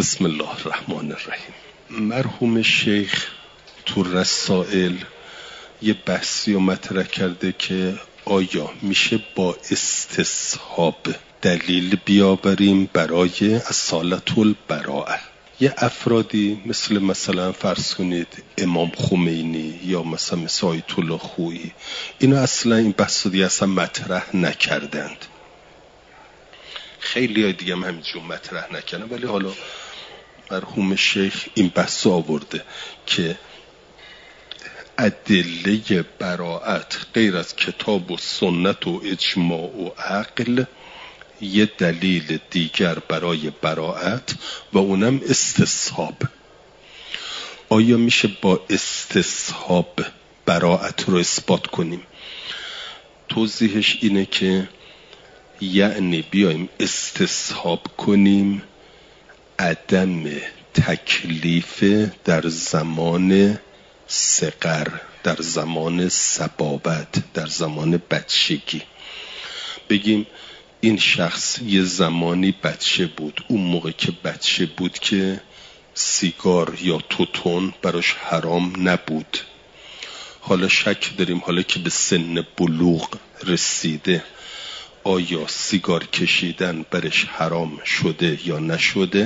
بسم الله الرحمن الرحیم. مرحوم شیخ تو رسائل یه بحثی رو مطرح کرده که آیا میشه با استصحاب دلیل بیاوریم برای اصالت البراءه. یه افرادی مثلا فرض کنید امام خمینی یا مثلا آیت الله خویی، اینا اصلا این بحث دیگه اصلا مطرح نکردند. خیلی های دیگه هم همینجور مطرح نکردن، ولی حالا مرحوم شیخ این بحث آورده که ادله براءت غیر از کتاب و سنت و اجماع و عقل یه دلیل دیگر برای براءت و اونم استصحاب. آیا میشه با استصحاب براءت رو اثبات کنیم؟ توضیحش اینه که یعنی بیایم استصحاب کنیم عدم تکلیف در زمان صغر، در زمان صبابت، در زمان بچگی. بگیم این شخص یه زمانی بچه بود، اون موقع که بچه بود که سیگار یا توتون براش حرام نبود. حالا شک داریم حالا که به سن بلوغ رسیده آیا سیگار کشیدن برش حرام شده یا نشده.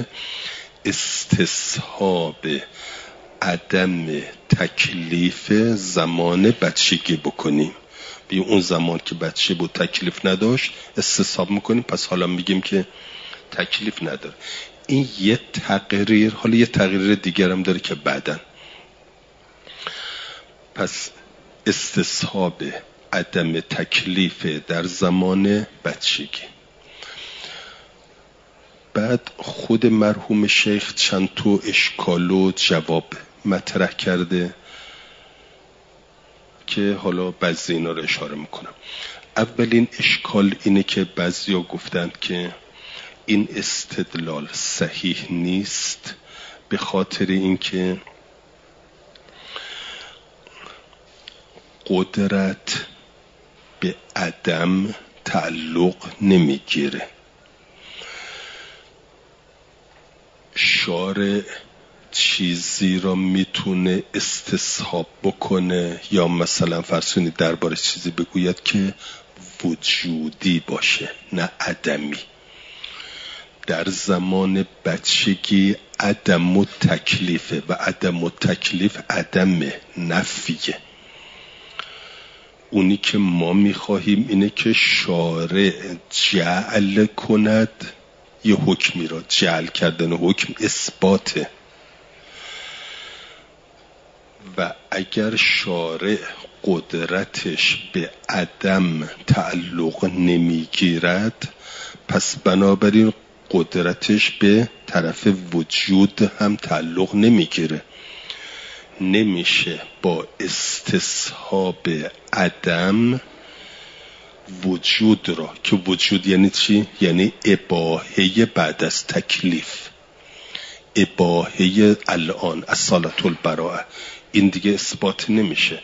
استصحاب عدم تکلیف زمان بچگی بکنیم. بی اون زمان که بچه بود تکلیف نداشت استصحاب میکنیم، پس حالا میگیم که تکلیف نداره. این یه تقریر، حالا یه تقریر دیگر هم داره که بعدن. پس استصحاب عدم تکلیف در زمان بچگی. بعد خود مرحوم شیخ چند تا اشکال و جواب مطرح کرده که حالا بعضی اینا رو اشاره میکنم. اولین اشکال اینه که بعضیا گفتند که این استدلال صحیح نیست به خاطر اینکه قدرت به عدم تعلق نمیگیره. شارع چیزی را میتونه استصحاب بکنه یا مثلا فرض کنید درباره چیزی بگوید که وجودی باشه نه عدمی. در زمان بچگی عدم و تکلیفه و عدم و تکلیف عدم نفیه. اونی که ما میخواهیم اینه که شارع جعل کند یه حکمی را. جعل کردن حکم اثباته و اگر شارع قدرتش به عدم تعلق نمیگیرد پس بنابراین قدرتش به طرف وجود هم تعلق نمیگیره. نمیشه با استصحاب عدم وجود را، که وجود یعنی چی؟ یعنی اباحه بعد از تکلیف، اباحه الان اصالت البراءه، این دیگه اثبات نمیشه.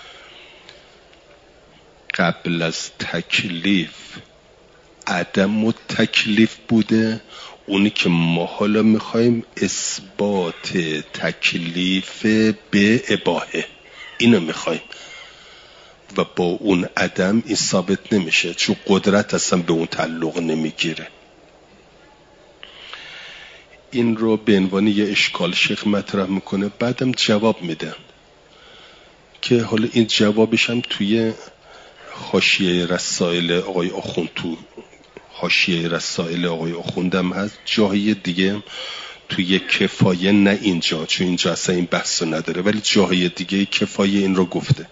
قبل از تکلیف عدم و تکلیف بوده، اونی که ما حالا میخوایم اثبات تکلیف به اباحه، اینو میخوایم و با اون عدم این ثابت نمیشه چون قدرت اصلا به اون تعلق نمیگیره. این رو به عنوان یه اشکال شیخ مطرح میکنه. بعدم جواب میده که حالا این جوابش هم توی حاشیه رسائل آقای آخوند، تو حاشیه رسائل آقای آخوندم هست، جایی دیگه توی کفایه، نه اینجا چون اینجا اصلا این بحث نداره، ولی جایی دیگه کفایه این رو گفته.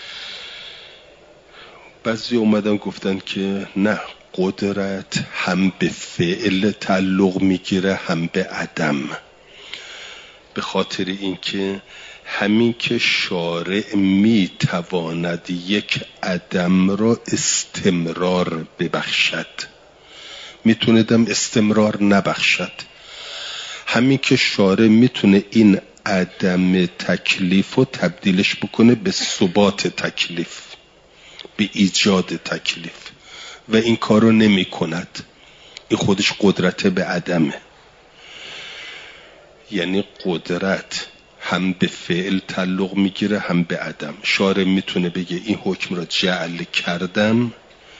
بعضی اومدن گفتن که نه، قدرت هم به فعل تعلق میگیره هم به عدم، به خاطر اینکه همین که شارع میتواند یک عدم را استمرار ببخشد میتوندم استمرار نبخشد. همین که شارع میتونه این عدم تکلیف رو تبدیلش بکنه به ثبات تکلیف، به ایجاد تکلیف، و این کارو نمی کند. این خودش قدرت به عدمه. یعنی قدرت هم به فعل تعلق میگیره هم به عدم. شارع میتونه بگه این حکم را جعل کردم،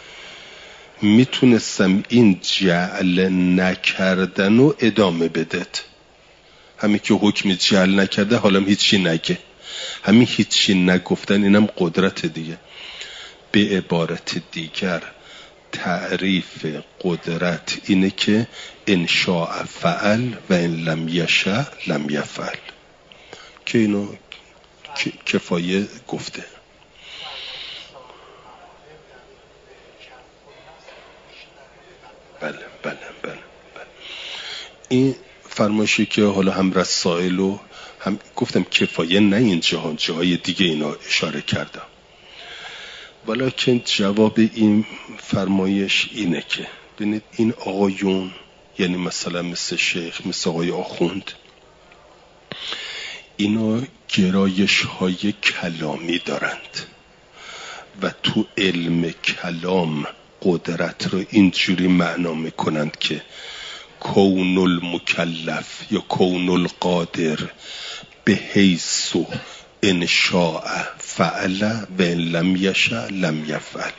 میتونستم این جعل نکردن رو ادامه بدت. همین که حکم جعل نکرده حالا هیچی نگه، همین هیچی نگفتن اینم قدرت دیگه. به عبارت دیگر تعریف قدرت اینه که ان شاء فعل و ان لم یشاء لم یفعل، که اینو کفایه گفته. بله بله بله بله. این فرمایشی که حالا هم رسائل و هم گفتم کفایه نه این جاهای دیگه اینا اشاره کردم. ولیکن جواب این فرمایش اینه که ببینید این آقایون، یعنی مثلا مثل شیخ، مثل آقای آخوند، اینا گرایش های کلامی دارند و تو علم کلام قدرت رو اینجوری معنا میکنند که کون المکلف یا کون القادر به حیث ان شاء فعل و ان لم یشاء لم یفعل.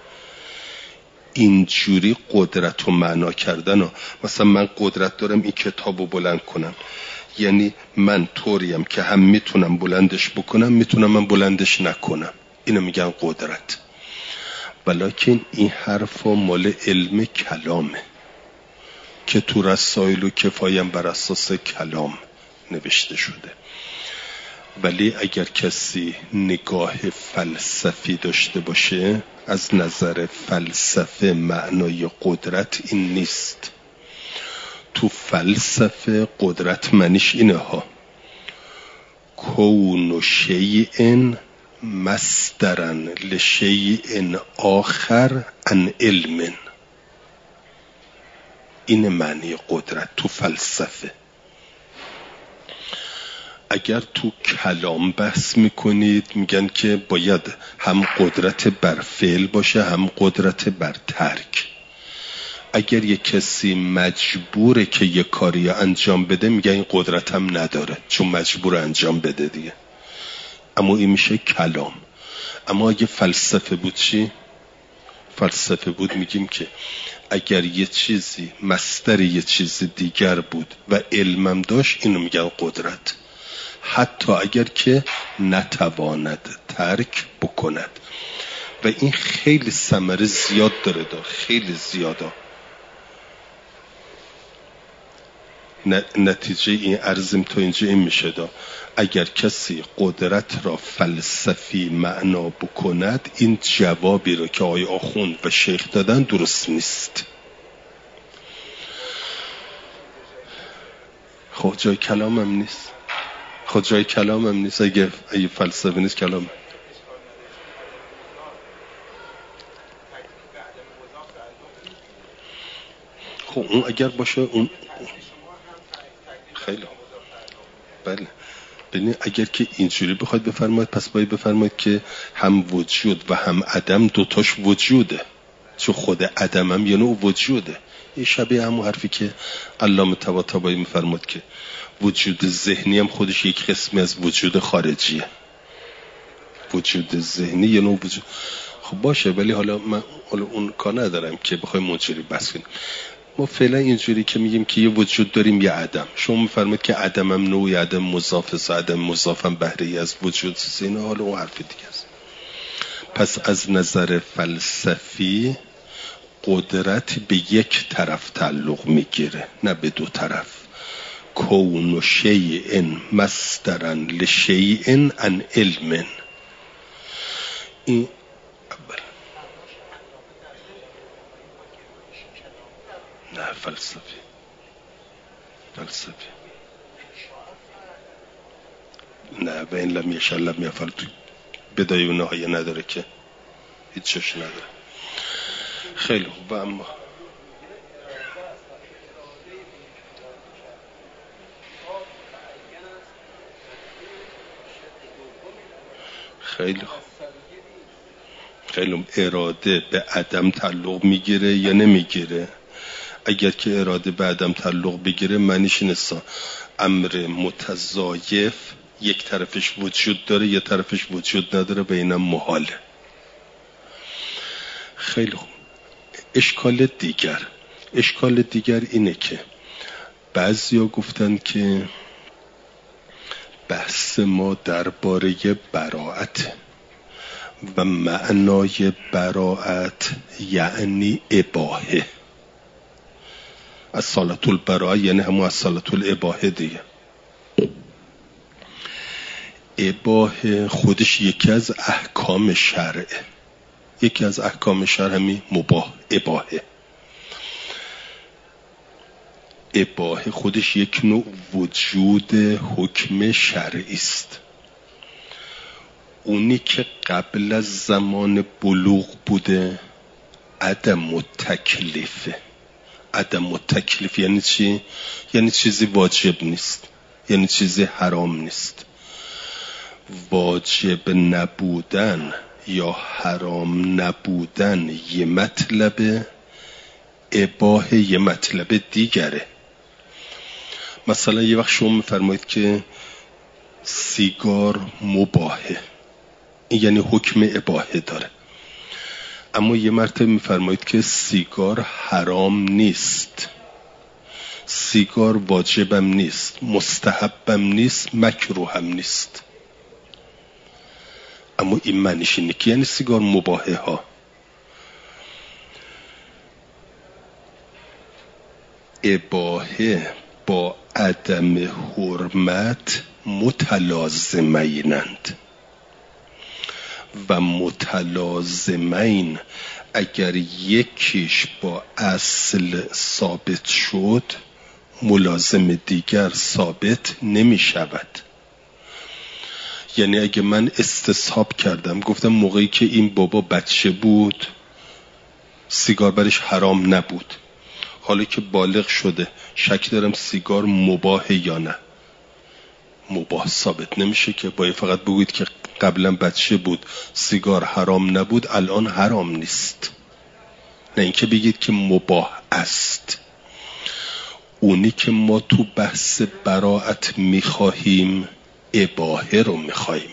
اینجوری قدرت رو معنا کردن. مثلا من قدرت دارم این کتاب رو بلند کنم، یعنی من طوریم که هم میتونم بلندش بکنم، میتونم من بلندش نکنم، اینو میگن قدرت. ولیکن این حرف مال علم کلامه که تو رسائل و کفایم بر اساس کلام نوشته شده. ولی اگر کسی نگاه فلسفی داشته باشه، از نظر فلسفه معنای قدرت این نیست. تو فلسفه قدرت معنیش اینه ها: کون شیء مصدرا لشیء آخر عن علم. این معنی قدرت تو فلسفه. اگر تو کلام بحث میکنید میگن که باید هم قدرت بر فعل باشه هم قدرت بر ترک. اگر یک کسی مجبوره که یک کاری انجام بده میگن این قدرت هم نداره چون مجبور انجام بده دیگه. اما این میشه کلام. اما اگه فلسفه بود چی؟ فلسفه بود میگیم که اگر یه چیزی مصدر یه چیز دیگر بود و علمم داشت اینو میگن قدرت، حتی اگر که نتواند ترک بکند. و این خیلی ثمره زیاد داره، خیلی زیاده. نتیجه این عرضم تا اینجا این میشه اگر کسی قدرت را فلسفی معنا بکند، این جوابی رو که آقای آخوند و شیخ دادن درست نیست. خب جای کلامم نیست. خود جای کلامم نیست. اگه فلسفه نیست کلام. خب اون اگر باشه اون خیلی بله. ببینید اگر که اینجوری بخواید بفرمایید پس باید بفرمایید که هم وجود و هم عدم دوتاش وجوده، چون خود عدم هم یه نوع وجوده. این شبیه همون حرفی که علامه طباطبایی میفرماد که وجود ذهنی هم خودش یک قسمی از وجود خارجیه. وجود ذهنی یه نوع وجود. خب باشه، ولی حالا من اون کار ندارم که بخوایم اونجوری بحث کنیم. ما فعلا اینجوری که میگیم که یه وجود داریم یه عدم. شما میفرمایید که عدم هم نوعی عدم مضاف است، عدم مضاف هم بهره‌ای از وجود است. اینا حالا اون حرف دیگه است. پس از نظر فلسفی قدرت به یک طرف تعلق میگیره نه به دو طرف. کون شیء مصدرا لشیء عن علم. این نه فلسفی نه و این لم یشاء لم یفعل بدایه و نهایه نداره که هیچ چش نداره. خیلی خوب. اما خیلی خوب. خیلی اراده به عدم تعلق میگیره یا نمیگیره؟ اگر که اراده به عدم تعلق بگیره معنیش نیست امر متضایف یک طرفش وجود داره یه طرفش وجود نداره و اینم محاله. خیلی خوب. اشکال دیگر اینه که بعضیا گفتن که بحث ما درباره براءت و معنای براءت یعنی اباحه. اصالت البراءه یعنی همون اصالت الاباحه دیگه. اباحه خودش یکی از احکام شرعه. یکی از احکام شرع همین مباح اباحه خودش یک نوع وجود حکم شرعی است. اونی که قبل از زمان بلوغ بوده عدم التکلیفه. عدم التکلیف یعنی چی؟ یعنی چیزی واجب نیست، یعنی چیزی حرام نیست. واجب نبودن یا حرام نبودن یه مطلبه، اباحه یه مطلب دیگره. مثلا یه وقت شما میفرمایید که سیگار مباحه، این یعنی حکم اباحه داره. اما یه مرتبه میفرمایید که سیگار حرام نیست، سیگار واجبم نیست، مستحبم نیست، مکروهم نیست. اما این معنیش اینه که یعنی سیگار مباحه ها. اباحه با عدم حرمت متلازمینند و متلازمین اگر یکیش با اصل ثابت شد ملازم دیگر ثابت نمی شود. یعنی اگه من استصحاب کردم گفتم موقعی که این بابا بچه بود سیگار برش حرام نبود، حالا که بالغ شده شک دارم سیگار مباح یا نه، مباح ثابت نمیشه که. باید فقط بگوید که قبلا بچه بود سیگار حرام نبود الان حرام نیست، نه اینکه بگید که مباح است. اونی که ما تو بحث براءت میخواهیم اباحه رو میخواهیم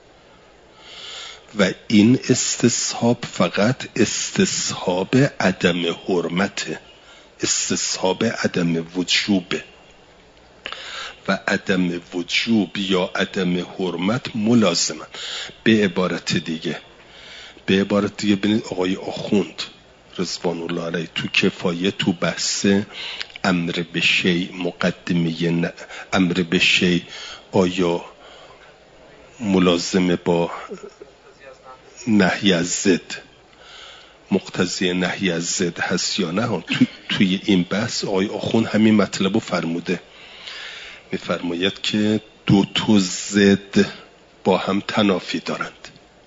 و این استصحاب فقط استصحاب عدم حرمته، استصحاب عدم وجوبه و عدم وجوب یا عدم حرمت ملازمن. به عبارت دیگه ببینید آقای آخوند رضوان الله علیه تو کفایه تو بحث امر به شیء مقدمه امر به شیء آیا ملازمه با نهی از ضد مقتضی نهی از ضد هست یا نه. توی این بحث آقای آخوند همین مطلب رو فرموده، میفرماید که دو تا ضد با هم تنافی دارند،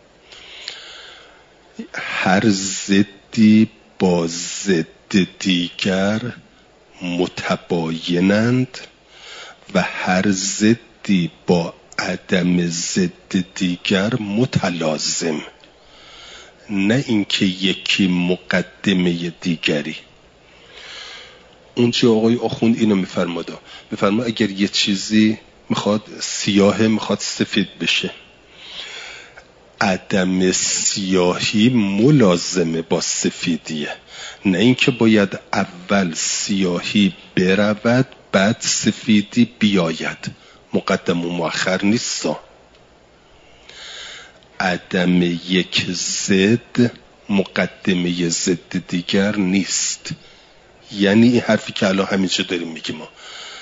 هر ضدی با ضد دیگر متباینند و هر ضدی با عدم ضد دیگر متلازم، نه اینکه یکی مقدمه دیگری. اونجا آقای آخوند اینو میفرماد اگر یه چیزی میخواد سیاهه میخواد سفید بشه، عدم سیاهی ملازمه با سفیدیه، نه اینکه باید اول سیاهی برود بعد سفیدی بیاید، مقدم و مؤخر نیست. عدم یک ضد مقدمه ضد دیگر نیست. یعنی این حرفی که الان همینجا داریم میگیم ما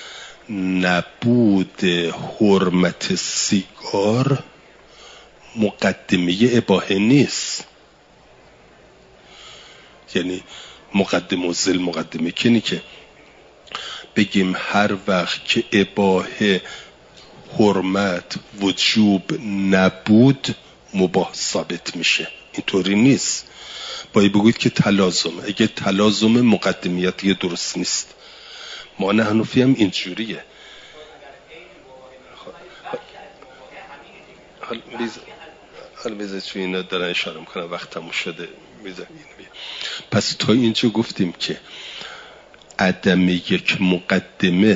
نبود حرمت سیگار مقدمه اباحه نیست. یعنی مقدمه و ذل مقدمه کنی که بگیم هر وقت که اباحه حرمت وجوب نبود مباح ثابت میشه، اینطوری نیست. باید بگوید که تلازم، اگه تلازم مقدمیت یه درست نیست. ما نه حنفی هم اینجوریه. حالا بیزه چون اینا دارن اشاره میکنن وقت تموم شده. پس تا اینجا گفتیم که عدم یک مقدمه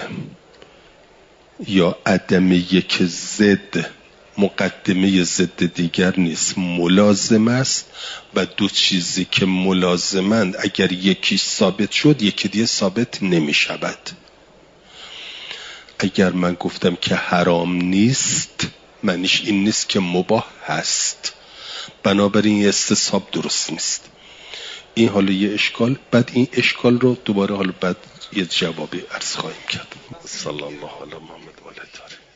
یا عدم یک ضد مقدمه ضد دیگر نیست، ملازم است و دو چیزی که ملازمند اگر یکیش ثابت شد یکی دیگه ثابت نمی شود. اگر من گفتم که حرام نیست معنیش این نیست که مباح هست، بنابراین یه استصحاب درست نیست. این حالا یه اشکال، بعد این اشکال رو دوباره حالا بعد یه جوابی عرض خواهیم کرد. صلی الله علی محمد و علی